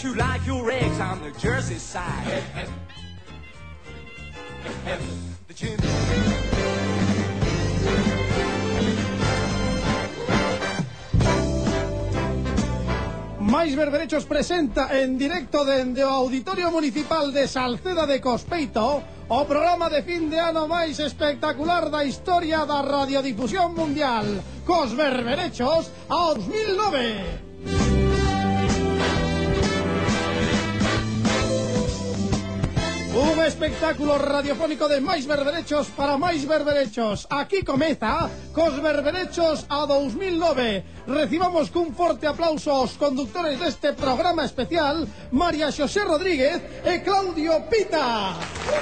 you like your eggs on the Jersey side. The gin. Mais Berberechos presenta en directo dende o Auditorio Municipal de Salceda de Cospeito o programa de fin de ano máis espectacular da historia da radiodifusión mundial, cos Berberechos ao 2009. Un espectáculo radiofónico de máis berberechos para máis berberechos. Aquí comeza cos Berberechos a 2009. Recibamos cun forte aplauso aos conductores deste programa especial, María Xosé Rodríguez e Claudio Pita.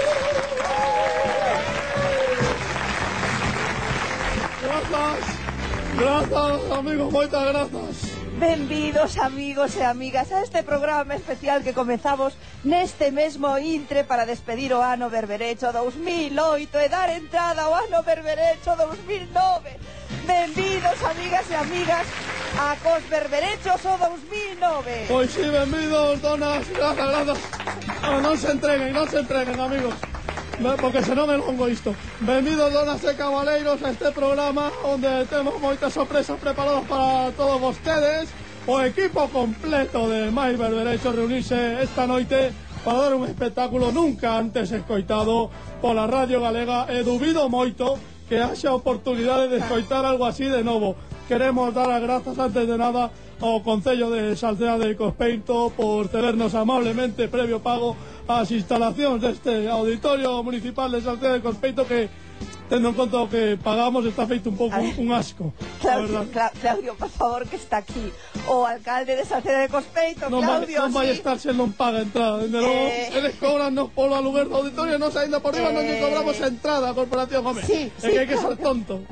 Grazas, amigos, moitas grazas. Benvidos, amigos e amigas, a este programa especial que comezamos neste mesmo intre para despedir o ano Berberecho 2008 e dar entrada ao ano Berberecho 2009. Benvidos, amigas e amigas, a cos Berberechos o 2009. Pois sí, benvidos, donas, grazas. Non se entreguen, amigos, porque senón é longo isto. Benvidos, donas e cabaleiros, a este programa onde temos moitas sorpresas preparadas para todos vostedes. O equipo completo de máis Berberechos reunirse esta noite para dar un espectáculo nunca antes escoitado pola Radio Galega, e dubido moito que haxa oportunidade de escoitar algo así de novo. Queremos dar as grazas antes de nada ao Concello de Salceda de Cospeito por cedernos amablemente, previo pago, as instalacións deste Auditorio Municipal de Salceda de Cospeito, que, tendo en conta o que pagamos, está feito un pouco un asco. Claudio, por favor, que está aquí o alcalde de Salceda de Cospeito. Claudio, non vai estar se non paga entrada. Dende logo, eles cobrannos polo aluguer do auditorio, non saindo por riba, non lle cobramos entrada a corporación, home. Sí, que hai que ser tonto.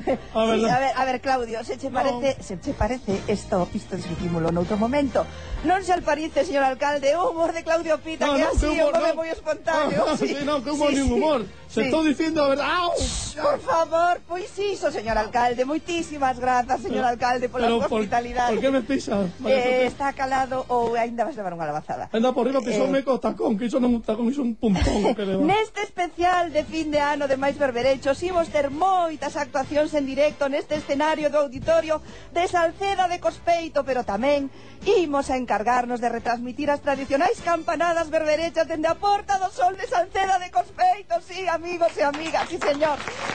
A ver, Claudio, se che parece isto discutímoslo noutro momento. Non se alparice, señor alcalde, o humor de Claudio Pita, que así o come moi espontáneo. Non, que humor nin humor. Se estou dicindo a verdade. Por favor, pois iso, señor alcalde. Moitísimas grazas, señor alcalde, pola súa hospitalidade. Por que me pisas? Está calado ou ainda vas levar unha lavazada? Anda por riba, pisoume co tacón, que iso non un tacón, iso un puntón que leva. Neste especial de fin de ano de máis Berberechos imos ter moitas actuacións en directo neste escenario do auditorio de Salceda de Cospeito, pero tamén imos a encargarnos de retransmitir as tradicionais campanadas berberechas dende a Porta do Sol de Salceda de Cospeito. Sí, amigos e amigas, sí, señor.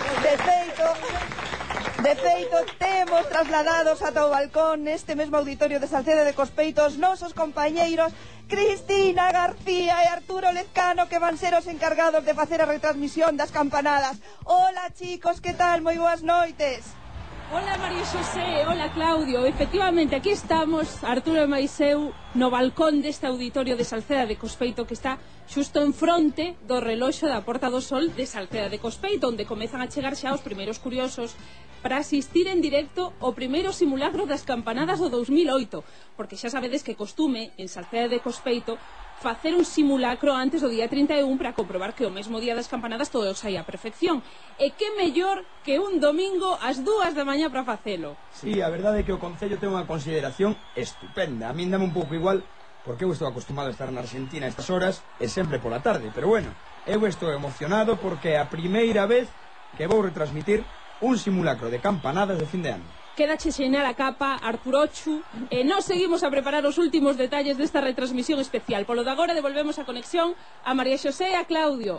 De feito, temos trasladados ata o balcón neste mesmo auditorio de Salceda de Cospeito os nosos compañeiros Cristina García e Arturo Lezcano, que van ser os encargados de facer a retransmisión das campanadas. Hola, chicos, que tal? Moi boas noites. Hola, María Xosé, hola, Claudio. Efectivamente, aquí estamos, Arturo e Maiseu, no balcón deste auditorio de Salceda de Cospeito, que está xusto en fronte do reloxo da Porta do Sol de Salceda de Cospeito, onde comezan a chegar xa os primeiros curiosos para asistir en directo ao primeiro simulacro das campanadas do 2008, porque xa sabedes que costume en Salceda de Cospeito facer un simulacro antes do día 31 para comprobar que o mesmo día das campanadas todo sai a perfección. E que mellor que un domingo ás 2 da mañá para facelo. Sí, a verdade é que o Concello ten unha consideración estupenda. A min dame un pouco igual, porque eu estou acostumado a estar na Argentina a estas horas e sempre pola tarde, pero bueno, eu estou emocionado porque é a primeira vez que vou retransmitir un simulacro de campanadas de fin de ano. Quédache xenar a capa, Arturochu, e nós seguimos a preparar os últimos detalles desta retransmisión especial. Polo de agora devolvemos a conexión a María Xosé e a Claudio.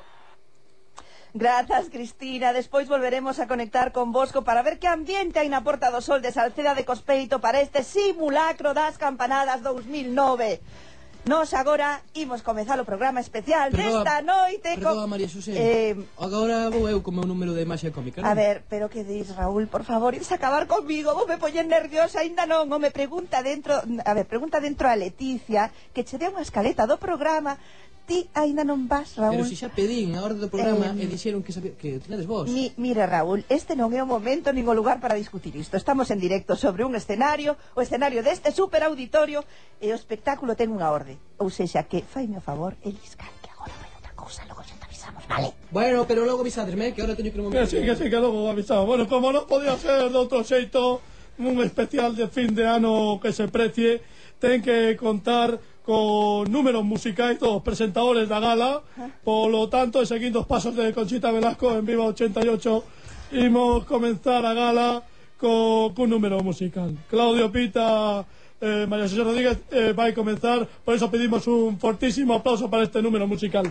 Grazas, Cristina. Despois volveremos a conectar con Bosco para ver que ambiente hai na Porta do Sol de Salceda de Cospeito para este simulacro das campanadas 2009. Nos agora imos comezar o programa especial desta noite. Perdoa, María Xosé, agora vou eu con o meu número de Maxia Cómica, non? A ver, pero que dis, Raúl, por favor, ides acabar comigo, vou me poñer nerviosa, ainda non, me pregunta dentro a Leticia, que che deu unha escaleta do programa. Ti aínda non vas, Raúl? Pero se xa pedín a orde do programa e dixeron que tiñades vos. Mira, Raúl, este non é o momento nin o lugar para discutir isto. Estamos en directo sobre un escenario, o escenario deste super auditorio, e o espectáculo ten unha orde. Ou sexa, que faime o favor, Eliscar, que agora vai outra cousa, logo xa te avisamos, vale? Bueno, pero logo avisadesme, que agora teño que ir un momento. Que sí, que logo avisamos. Bueno, como non podía ser de outro xeito, un especial de fin de ano que se precie, ten que contar con números musicais dos presentadores da gala. Polo tanto, seguindo os pasos de Conchita Velasco en Viva 88, imos comenzar a gala cun número musical. Claudio Pita, María José Rodríguez vai comenzar, por eso pedimos un fortísimo aplauso para este número musical.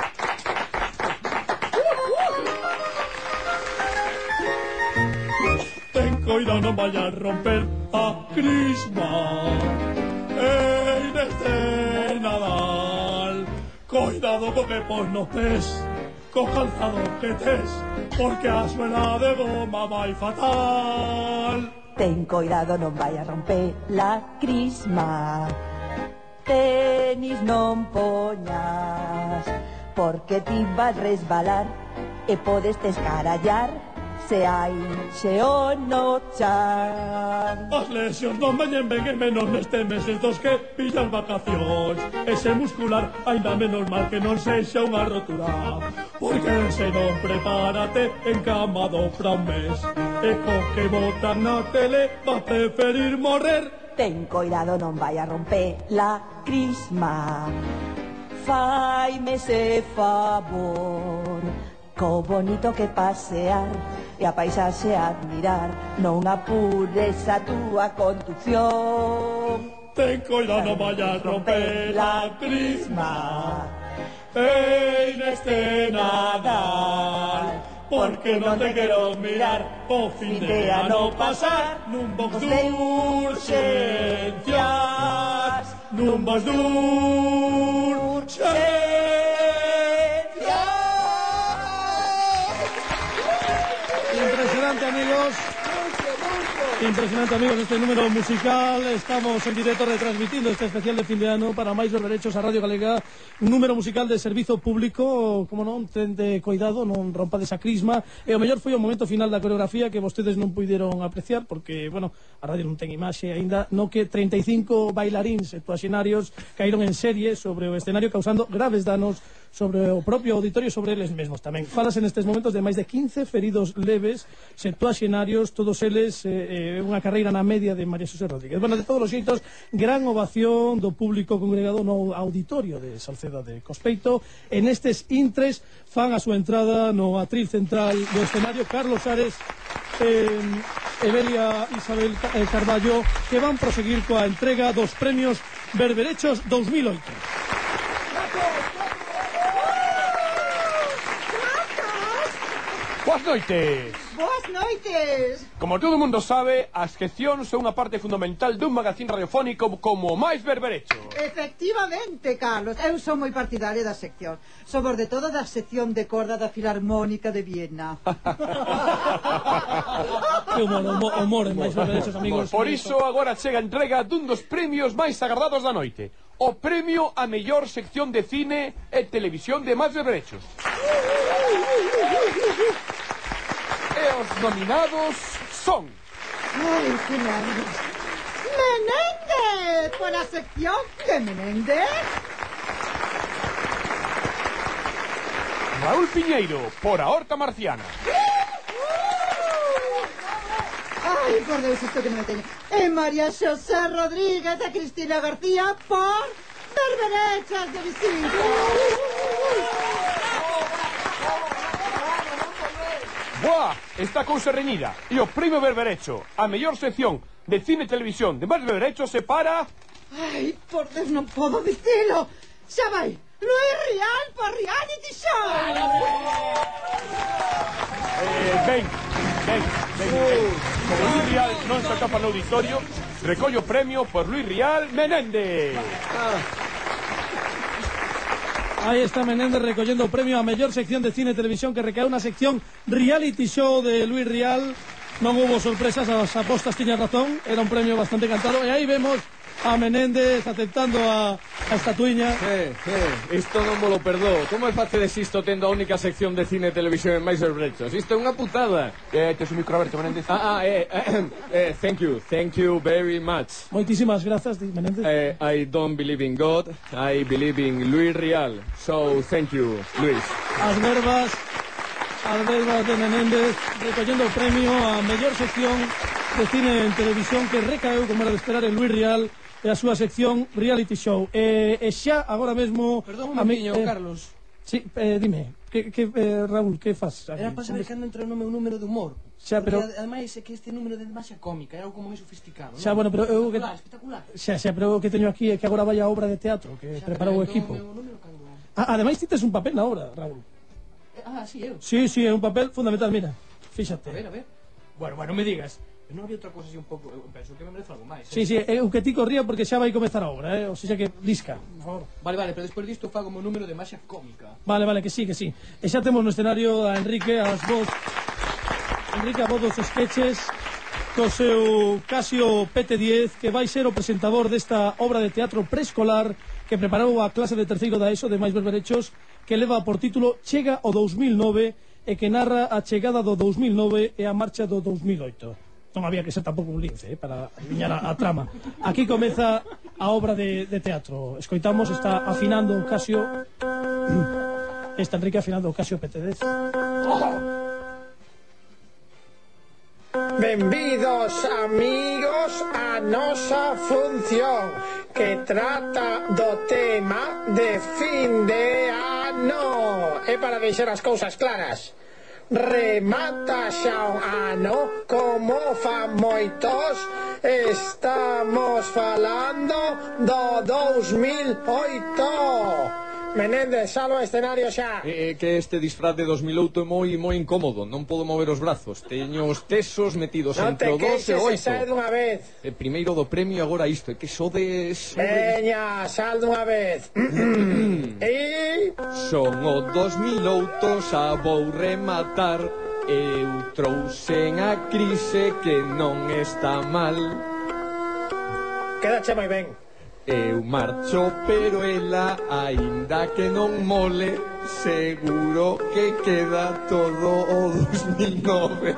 Ten coidado, non vai a romper a crisma neste Nadal. Coidado co que pos nos pés, co calzado que tes, porque a suela de goma vai fatal. Ten coidado, non vai a romper la crisma. Tenis non poñas, porque ti vas resbalar e podes te escarallar se hai xeo no chan. As lesións non veñen ben e menos neste meses dos que pillas vacacións. Ese muscular ainda menos mal que non sexa unha rotura, porque se non prepárate encamado pra un mes, e co que botan na tele va a preferir morrer. Ten coidado, non vai a romper la crisma. Faime ese favor, co bonito que pasear e a paisaxe admirar, non apures a túa conducción. Ten coidado, non vai a romper la crisma neste Nadal, porque non te quero mirar o fin de ano pasar nun box d'urxencias, nun box d'urxencias. Impresionante, amigos. Impresionante, amigos, este número musical. Estamos en directo retransmitindo este especial de fin de ano para máis berberechos a Radio Galega. Un número musical de servizo público, como non, tende coidado, non rompades a crisma. E o mellor foi o momento final da coreografía que vostedes non puideron apreciar, porque, bueno, a radio non ten imaxe aínda, no que 35 bailaríns septuaxenarios caíron en serie sobre o escenario causando graves danos sobre o propio auditorio e sobre eles mesmos tamén. Falase nestes momentos de máis de 15 feridos leves, septuaxenarios, todos eles unha carreira na media de María José Rodríguez. Bueno, de todos os xeitos, gran ovación do público congregado no auditorio de Salceda de Cospeito. En estes intres fan a súa entrada no atril central do escenario Carlos Ares e Belia Isabel Carballo, que van proseguir coa entrega dos premios Berberechos 2008. Boas noites. Boas noites. Como todo o mundo sabe, as seccións son unha parte fundamental dun magazín radiofónico como o máis berberecho. Efectivamente, Carlos, eu son moi partidaria da sección, sobre todo da sección de corda da Filarmónica de Viena. Que humor en máis berberechos, amigos. Por iso agora chega a entrega dun dos premios máis agradados da noite, o premio a mellor sección de cine e televisión de máis berberechos. E os nominados son... Ai, que nervios. Menéndez, por a sección de Menéndez. Raúl Piñeiro, por a Horta Marciana. Ai, por Deus, isto que non me teño. E María José Rodríguez e Cristina García por Berberechas de Visita. Boa, esta cousa reñida. E o premio Berberecho, a mellor sección de cine e televisión de máis berberechos, se para... Ai, por Deus, non podo dicilo. Xa vai, Luis Rial por Reality Show. Ben. Como Luis Rial non se atapa no auditorio, recollo o premio por Luis Rial Menéndez. Aí está Menéndez recollendo o premio a mellor sección de cine e televisión, que recaeu na sección Reality Show de Luis Rial. Non hubo sorpresas, as apostas tiñan razón, era un premio bastante cantado. E aí vemos a Menéndez aceptando a estatuiña. Isto non mo lo perdoo. Como é facedes isto tendo a única sección de cine e televisión en máis berberechos? Isto é unha putada. Tes un micro aberto, Menéndez. Thank you very much. Moitísimas grazas, Menéndez. I don't believe in God, I believe in Luis Rial. So, thank you, Luis. As verbas de Menéndez recollendo o premio a mellor sección de cine en televisión, que recaeu, como era de esperar, en Luis Rial, e a súa sección Reality Show. E xa, agora mesmo... Perdón un momentiño, Carlos. Sí, dime, Raúl, que faz? Era para saber cando entra no meu número de humor. Xa, pero... Ademais é que este número de Maxa Cómica era algo como moi sofisticado. Xa, bueno, pero eu... Espectacular. Xa, pero o que teño aquí é que agora vai a obra de teatro que preparou o equipo. Ademais, ti tes un papel na obra, Raúl. Sí, eu. Sí, é un papel fundamental, mira. Fíxate. A ver. Bueno, me digas. Non había outra cosa así un pouco... Eu penso que me merece algo máis. Sí, o que ti corría porque xa vai comezar a obra, O sea que disca, por favor. Vale, pero despois disto fago o meu número de Maxa Cómica. Vale, que sí. E xa temos no escenario a Enrique, a voz dos sketches, co seu Casio PT10, que vai ser o presentador desta obra de teatro preescolar que preparou a clase de terceiro da ESO de máis berberechos, que leva por título Chega o 2009 e que narra a chegada do 2009 e a marcha do 2008. Non había que ser tampouco un lince para adiviñar a trama. Aquí comeza a obra de teatro. Escoitamos, está afinando o Casio. Está Enrique afinando o Casio PT10. Benvidos, amigos, a nosa función que trata do tema de fin de ano. É para deixar as cousas claras. Remata xa un ano, como fan moitos, estamos falando do 2008. Menéndez, salo ao escenario xa. Que este disfraz de 2008 é moi incómodo. Non podo mover os brazos. Teño os tesos metidos entre o 2 e o 8. Sal dunha vez. Primeiro do premio, agora isto. É que sodes... Veña, sal dunha vez. E... Son o 2008, xa vou rematar. Eu trouxen a crise que non está mal. Quédache moi ben. Eu marcho, pero ela, aínda que non mole, seguro que queda todo o 2009.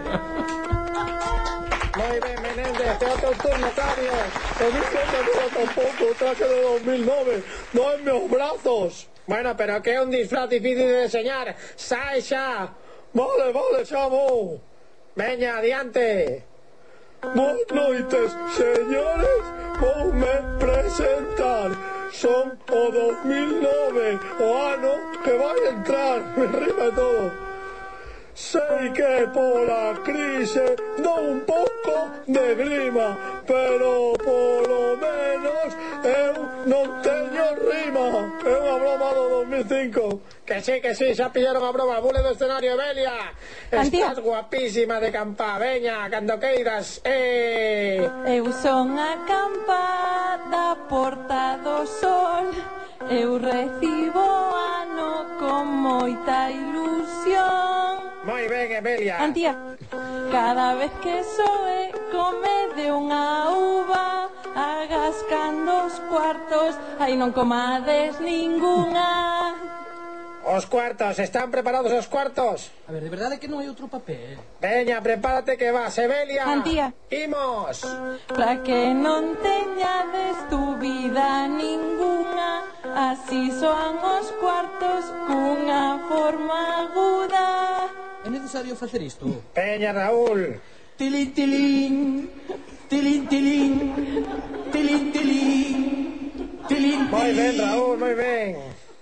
Moi ben, Menéndez, te outro turno, Carlos. A mí que me dura tampouco o traje de 2009. Non en meus brazos. Bueno, pero que é un disfraz difícil de diseñar. Sai xa. Vale, xa vou. Veña, adiante. Boas noites, señores. Voume presentar. Son o 2009, o ano que vai entrar. Me rima todo. Sei que pola crise dou un pouco de grima, pero polo menos eu non teño rima. É unha broma do 2005. Que sí, xa pillaron a broma. Bule do escenario, Belia. Estás guapísima de campá. Veña, cando queiras. Eu son a campá da Porta do Sol. Eu recibo ano con moita ilusión. Moi ben, Emelia. Antía, cada vez que soe come de unha uva, agascando os cuartos, aí non comades ningunha. Os cuartos, están preparados os cuartos? A ver, de verdade que non hai outro papel. Veña, prepárate que vas, Emelia. Antía. Imos. Para que non teñades tu vida ningunha, así soan os cuartos cunha forma aguda. É necesario facer isto? Veña, Raúl. Tilín, tilín, tilín, tilín, tilín, tilín, tilín. Moi ben, Raúl, moi ben.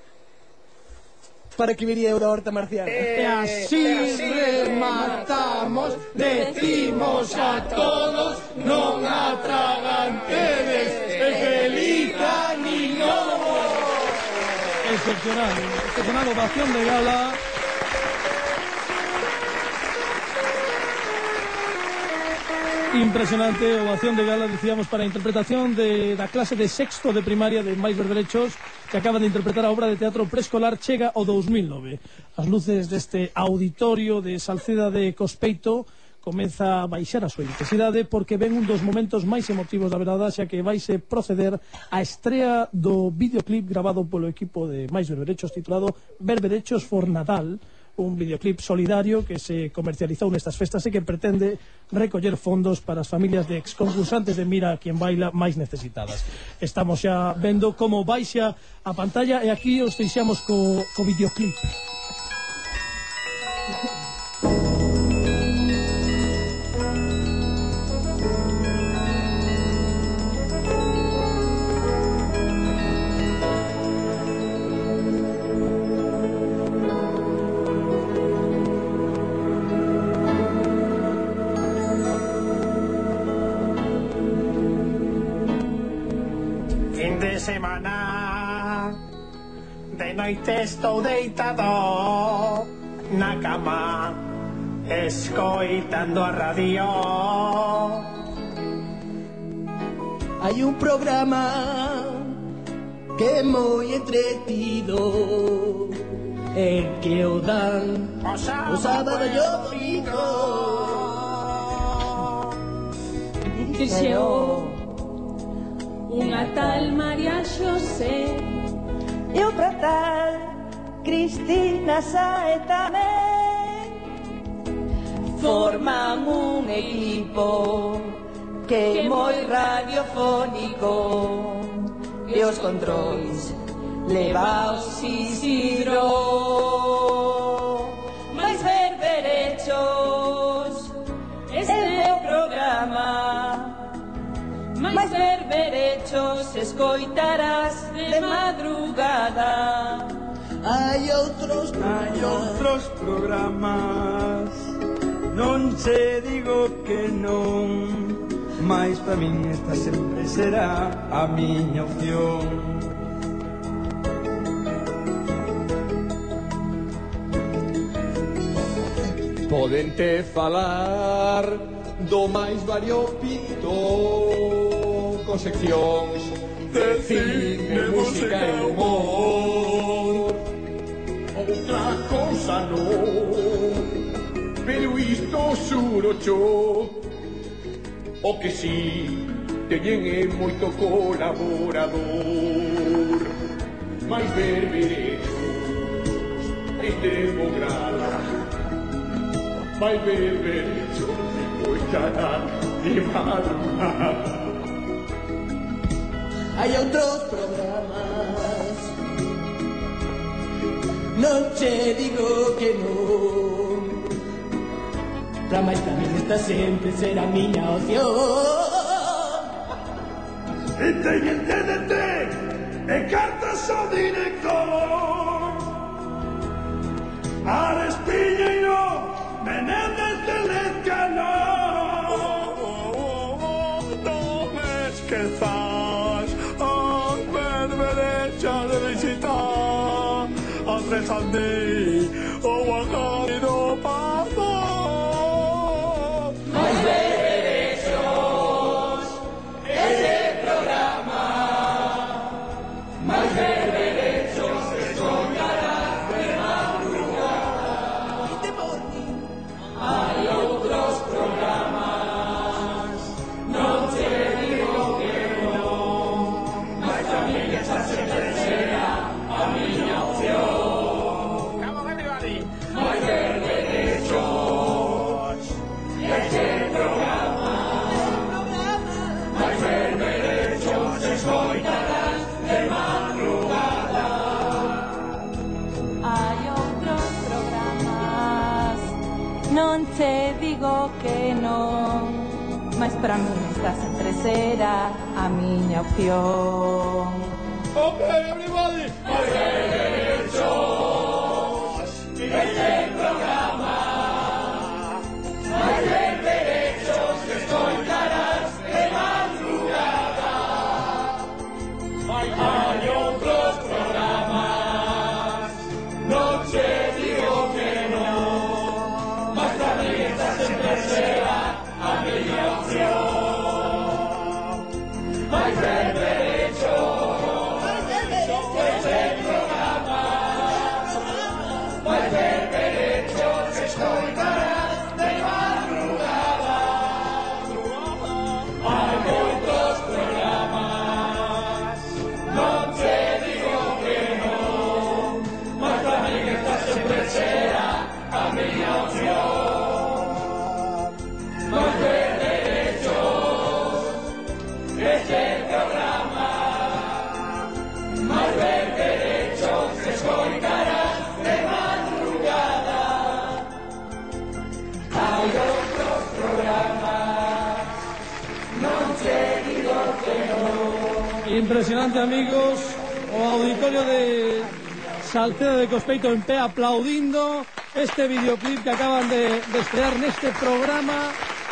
Para que viría unha horta marciana. E así rematamos, decimos a todos, non atragantedes, e feliz aniño. Excepcional ovación de gala. Impresionante ovación de gala, decíamos, para a interpretación da clase de sexto de primaria de máis berberechos que acaban de interpretar a obra de teatro preescolar Chega o 2009. As luces deste auditorio de Salceda de Cospeito comeza a baixar a súa intensidade porque ven un dos momentos máis emotivos da velada, xa que vaise proceder a estrea do videoclip grabado polo equipo de máis berberechos titulado Berberechos for Nadal, un videoclip solidario que se comercializou nestas festas e que pretende recoller fondos para as familias de exconcursantes de Mira a Quien Baila máis necesitadas. Estamos xa vendo como baixa a pantalla e aquí os deixamos co videoclip. semana. De noite estou deitado na cama, escoitando a radio. Hai un programa que é moi entretido, e que o dan o sábado e o domingo. Dixeo unha tal María Xosé e outra tal Cristina Sae tamén. Forman un equipo que é moi radiofónico, e os controis leva os Isidro. Mais berberechos, este é o programa. Mais berberechos, escoitarás de madrugada. Hai outros programas, non che digo que non, mais para min esta sempre será a miña opción. Podente falar do máis variopinto, con seccións de cine, música e humor. Outra cousa non, pero isto xuro cho, o que si teñen é moito colaborador. Mais berberechos, este programa, mais berberechos, escoitarán de madrugada. Hai outros programas, non che digo que non, pra máis pra min esta sempre será miña opción. E teñen TDT e cartas ao director, Ares Piñeiro, Menéndez de Lezcano. Non me esquezas as berberechas de visitar Andrés Andí ou a Javi do Pazo. Mais berberechos, ese programa. Mais berberechos, escoitarás de madrugada. Hai outros programas, non te digo que non, mais a min esa sempre será a miña opción. Come on, everybody. Mais berberechos, ese programa. Mais berberechos, escoitarás de madrugada. Hai outros programas, non che digo que non, mas para min esta sempre será a miña opción. Okay, everybody. Mais berberechos, ese programa. Mais berberechos, escoitarás de madrugada. Hai outros programas, non che digo que non, mas pra min esta sempre será a miña opción. Mais berberechos, ese programa. Mais berberechos, escoitarás de madrugada. Hai outros programas, non che digo que non, mas pra min esta sempre será a miña opción. Mais berberechos, ese programa. Mais berberechos, escoitarás de madrugada. Hai outros programas, non che digo que non. Impresionante, amigos, o auditorio de Salceda de Cospeito en pé aplaudindo este videoclip que acaban de estrear neste programa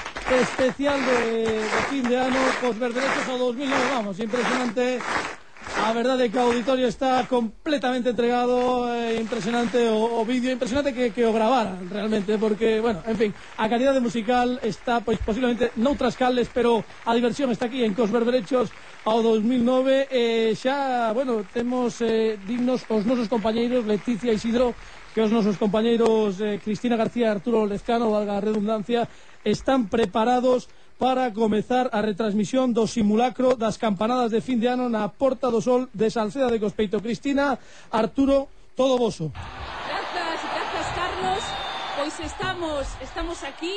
especial de fin de ano, cos berberechos ao 2009. Vamos, impresionante A verdade é que o auditorio está completamente entregado, impresionante o vídeo, impresionante que o gravaran realmente, porque, bueno, en fin, a calidade musical está, pois, posiblemente noutras calles, pero a diversión está aquí en Cos Berberechos ao 2009, xa, bueno, temos dignos os nosos compañeiros Leticia Isidro, que os nosos compañeiros Cristina García e Arturo Lezcano, valga a redundancia, están preparados para comezar a retransmisión do simulacro das campanadas de fin de ano na Porta do Sol de Salceda de Cospeito. Cristina, Arturo, todo voso. Grazas, Carlos. Pois estamos aquí.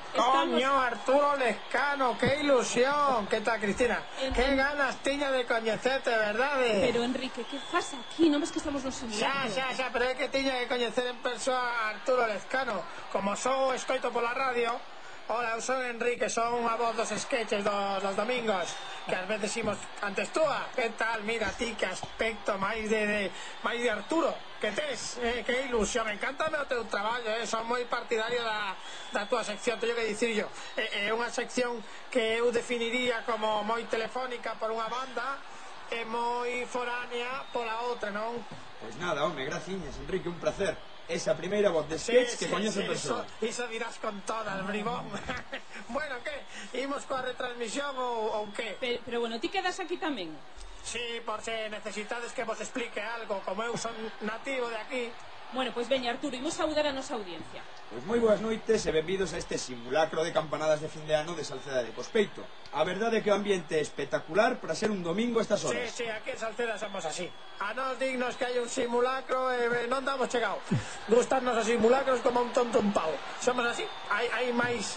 Coño, Arturo Lezcano, qué ilusión. ¿Qué tal, Cristina? Qué ganas tiña de coñecerte, verdade? Pero, Enrique, que faz aquí? Non ves que estamos nos simulacros? Xa, pero é que tiña que coñecer en persoa a Arturo Lezcano. Como só escoito pola radio. Hola, eu son Enrique, son a voz dos sketches dos domingos, que ás veces imos antes túa. Que tal? Mira ti, que aspecto máis de Arturo que tes, que ilusión. Encántame o teu traballo, son moi partidario da túa sección. Teño que dicirlo, é unha sección que eu definiría como moi telefónica por unha banda e moi foránea pola outra, non? Pois nada, home, graciñas, Enrique, un placer. Esa primeira voz de sketch que coñece a persoa. Iso dirás con todas, bribón. Bueno, que? Imos coa retransmisión ou que? Pero bueno, ti quedas aquí tamén? Sí, por se necesitades que vos explique algo. Como eu son nativo de aquí. Bueno, pois veña, Arturo, imos saudar a nosa audiencia. Pois moi boas noites e benvidos a este simulacro de campanadas de fin de ano de Salceda de Cospeito. A verdade é que o ambiente é espectacular para ser un domingo a estas horas. Sí, aquí en Salceda somos así. A nos dignos que hai un simulacro non damos chegado. Gustarnos os simulacros como un tonto un pau. Somos así. Hai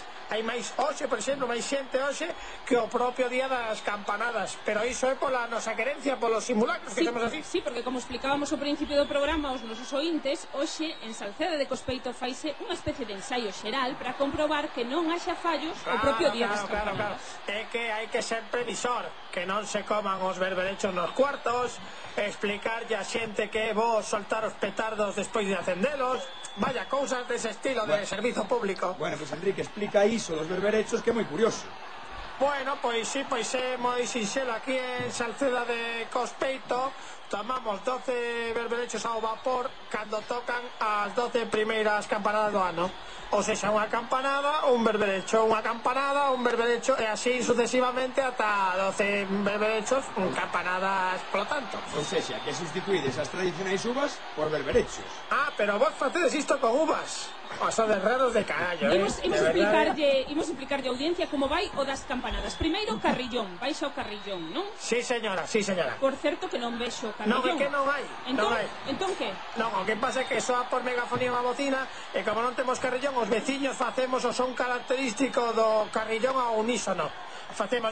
máis hoxe, por exemplo, máis xente hoxe que o propio día das campanadas, pero iso é pola nosa querencia polos simulacros, que somos así. Sí, porque como explicábamos ao principio do programa aos nosos ointes, hoxe en Salceda de Cospeito faise unha especie de ensaio xeral para comprobar que non haxa fallos o propio día das campanadas. É que hai que ser previsor, que non se coman os berberechos nos cuartos, explicarlle a xente que é bo soltar os petardos despois de acendelos. Vaya, cousas dese estilo de servizo público. Bueno, pois Enrique, explica iso dos berberechos que é moi curioso. Bueno, pois sí, pois é moi sinxelo. Aquí en Salceda de Cospeito tomamos 12 berberechos ao vapor cando tocan as 12 primeiras campanadas do ano. Ou seja, unha campanada, un berberecho, unha campanada, un berberecho, e así sucesivamente ata 12 berberechos, campanadas, polo tanto. Ou seja, que sustituídes as tradicionais uvas por berberechos. Ah, pero vos facedes isto con uvas. O son de raros de carallo, Imos explicarlle a audiencia como vai o das campanadas. Primeiro, carrillón, baixa o carrillón, non? Sí, señora, sí, señora. Por certo que non vexo carrillón. Non, é que non hai. Entón que? Non, o que pasa é que soa por megafonía unha bocina e como non temos carrillón, os veciños facemos o son característico do carrillón ao unísono. Facemos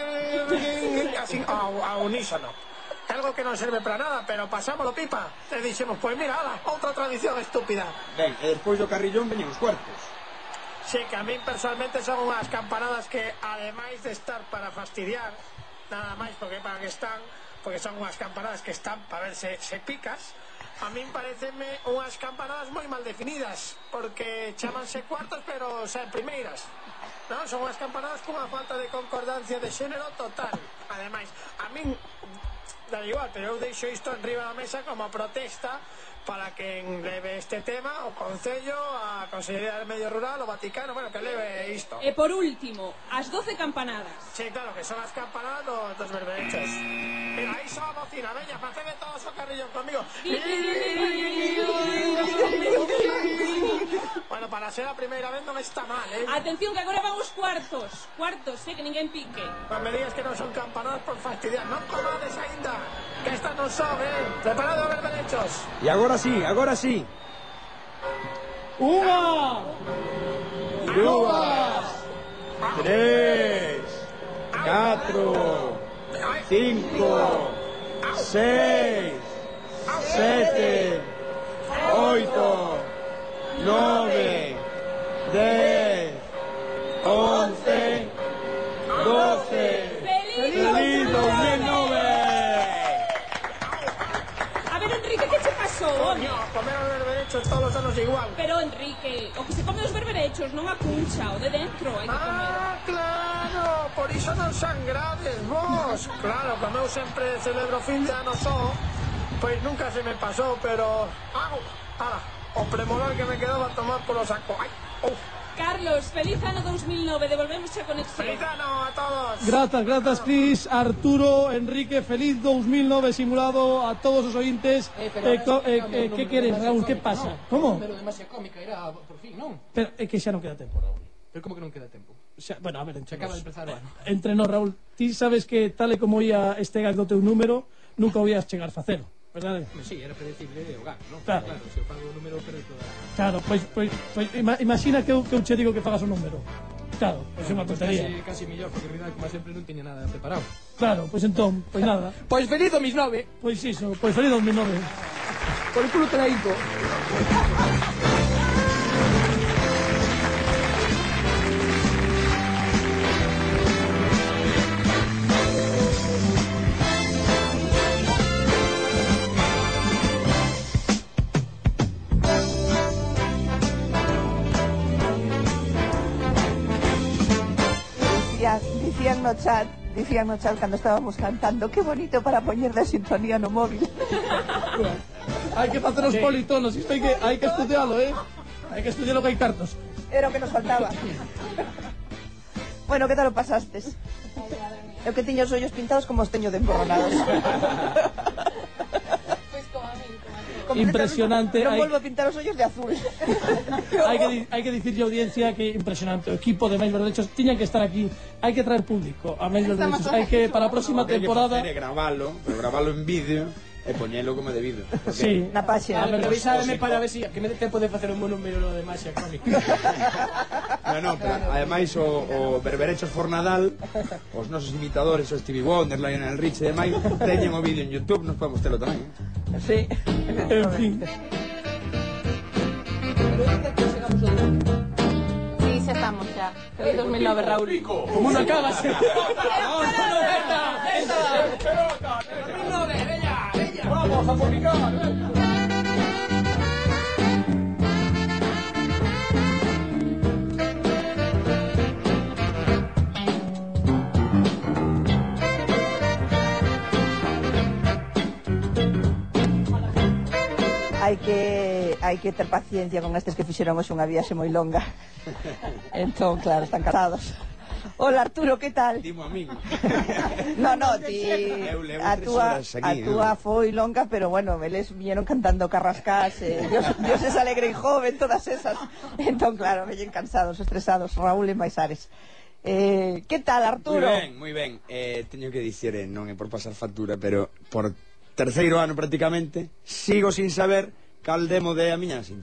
así ao unísono. Algo que non serve para nada, pero pasámoslo pipa. E dixemos, pois mira, ala, outra tradición estúpida. Ben, e despois do carrillón veñen os cuartos. Sí, que a min personalmente son unhas campanadas que, ademais de estar para fastidiar, nada máis porque para que están, porque son unhas campanadas que están para ver se picas. A min pareceme unhas campanadas moi mal definidas, porque chamanse cuartos pero xa en primeiras. Non, son unhas campanadas cunha falta de concordancia de xénero total. Ademais, a min da igual, pero eu deixo isto enriba da mesa como protesta para que leve este tema o Concello, a Consellería del Medio Rural, o Vaticano, bueno, que leve isto. E por último, as 12 campanadas. Sí, claro, que son as campanadas dos berberechos. Mira, aí soa a bocina, veña, faceme todos o carrillón conmigo. Bueno, para ser a primeira vez non está mal, Atención, que agora van os cuartos. Cuartos, que ninguén pique. Pues me digas que non son campanadas por fastidiar. Non comades ainda, que estas non son, Preparado a berberechos. E agora sí. Unha, dúas, tres, 4, 5, 6, 7, 8, 9, 10, 11, 12. ¡Feliz 2009! A ver, Enrique, que che pasou, home? Comer os berberechos todos os anos igual. Pero, Enrique, o que se come os berberechos non a cuncha, o de dentro hai que comer. Ah, claro, por por iso non sangrades vos. Claro, como eu sempre celebro fin de ano só, pois nunca se me pasou, pero... Ala, o premolar que me quedaba a tomar polo saco. Ai, Carlos, feliz ano 2009, devolvemos a conexión. Feliz ano a todos. Gracias, Cris, Arturo, Enrique, feliz 2009 simulado a todos os ointes. Que queres, Raúl, que pasa? Como? O número de Masia Cómica era por fin, non? Pero é que xa non queda tempo, Raúl. Pero como que non queda tempo? Bueno, a ver, Se acaba de empezar o ano. Entre nós, Raúl, ti sabes que tal e como ia este gag do teu número, nunca o ías chegar a facelo, verdade? Sí, era predecible o gag, non? Claro. Se eu fago o número, pero toda... Claro, pois imagina que eu che digo que fagas o número. Claro, pois é unha tontería. Casi mellor, porque en realidad, como sempre, non teña nada preparado. Claro, pois entón, pois nada. Pois feliz 2009. Pois iso, pois feliz 2009. Por el culo te la hinco. Dicían no chat cando estábamos cantando, qué bonito para poñer de sintonía no móvil. Hai que facer os politonos, isto hai que estudialo, hai que estudialo que hai cartos. Era o que nos faltaba. Bueno, que tal o pasastes? Eu que tiño os ollos pintados como os teño de emborronados. Impresionante. Non volvo a pintar os ollos de azul. Hai que dicirlle a audiencia que impresionante. O equipo de Máis Berberechos tiñan que estar aquí. Hai que traer público a Máis Berberechos. Hai que para a próxima temporada gravalo en vídeo e poñelo como debido. Sí, na páxina. Pero avísame para ver si que me dé tempo de facer un buen número de Masia Cómica. No, pero ademais o Berberechos for Nadal, os nosos imitadores, o Stevie Wonder, Lionel Richie e demais, teñen o vídeo en YouTube, nos podemos telo tamén. Sí. En fin. Sí, xa estamos xa. Feliz 2009, Raúl. Como non acabas? Vamos a fornicar. Hai que ter paciencia con estes que fixeron hoxe unha viaxe moi longa. Entón, claro, están cansados. Hola, Arturo, que tal? Dimo a min. A túa foi longa, pero bueno, eles viñeron cantando Carrascás, Dios es alegre y joven, todas esas. Entón, claro, veñen cansados, estresados, Raúl e Maisares. Que tal, Arturo? Moi ben. Teño que dicir, non é por pasar factura, pero por terceiro ano prácticamente, sigo sin saber cal demo de a miña